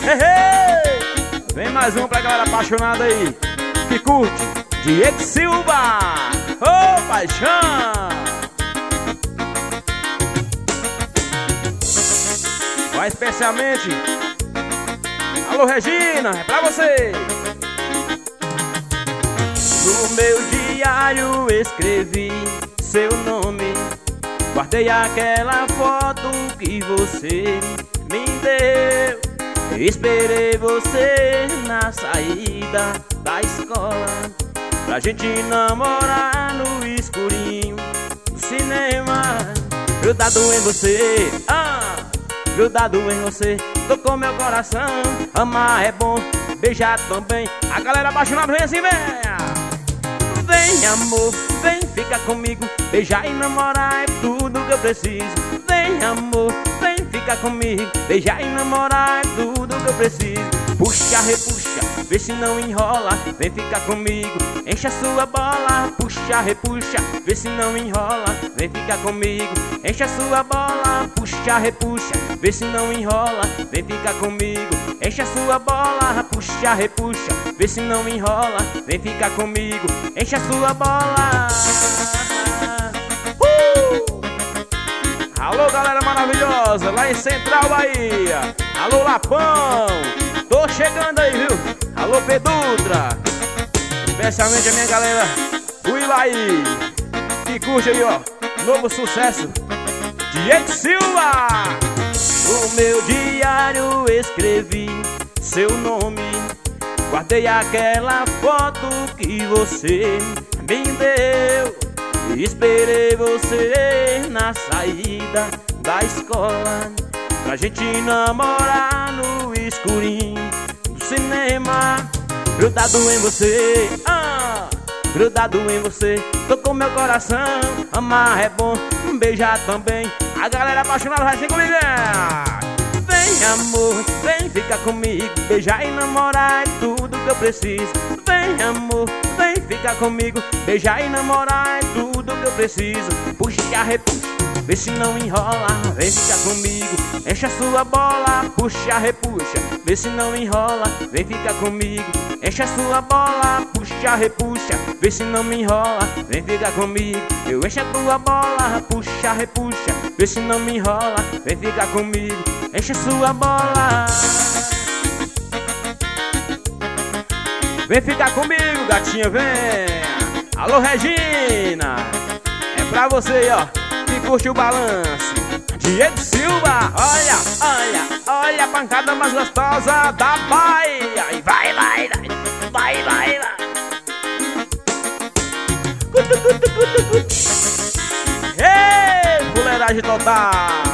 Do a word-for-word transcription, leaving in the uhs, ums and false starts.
Hey, hey. Vem mais um pra galera apaixonada aí, que curte Diego Silva. Ô, oh, paixão! Vai especialmente. Alô, Regina, é pra você. No meu diário escrevi seu nome, guardei aquela foto que você me deu. Esperei você na saída da escola, pra gente namorar no escurinho do cinema. Grudado em você, ah, grudado em você, tocou meu coração. Amar é bom, beijar também. A galera apaixonada vem assim, vem. Vem amor, vem ficar comigo, beijar e namorar é tudo que eu preciso. Vem amor, vem ficar comigo, beijar e namorar é tudo que eu preciso. Puxa, repuxa, vê se não enrola, vem ficar comigo, enche a sua bola. Puxa, repuxa, vê se não enrola, vem ficar comigo, enche a sua bola. Puxa, repuxa, vê se não enrola, vem ficar comigo, enche a sua bola. Puxa, repuxa, vê se não enrola, vem ficar comigo, enche a sua bola. uh! Alô, galera maravilhosa, lá em Central Bahia. Alô, Lapão, tô chegando aí, viu? Alô, Pedutra, especialmente a minha galera do Ilaí, que curte aí, ó, novo sucesso, Diego Silva. No meu diário escrevi seu nome, guardei aquela foto que você me deu. Esperei você na saída da escola, pra gente namorar no escurinho do cinema. Grudado em você, ah, grudado em você, tocou meu coração. Amar é bom, beijar também. A galera apaixonada vai assim comigo. Vem amor, vem ficar comigo, beijar e namorar é tudo que eu preciso. Vem amor, vem ficar comigo, beijar e namorar é tudo que eu preciso. Puxa, repuxa, vê se não enrola, vem ficar comigo, enche a sua bola. Puxa, repuxa, vê se não enrola, vem ficar comigo, enche a sua bola. Puxa, repuxa, vê se não me enrola, vem ficar comigo, eu encho a tua bola. Puxa, repuxa, vê se não me enrola, vem ficar comigo, enche a sua bola. Vem ficar comigo, gatinha, vem. Alô, Regina, é pra você, ó, que curte o balanço, Diego Silva. Olha, olha, olha a pancada mais gostosa da Bahia. E vai, vai, vai, vai, vai, vai. Cutu, cutu, cutu, cutu. Ei, fuleiragem total.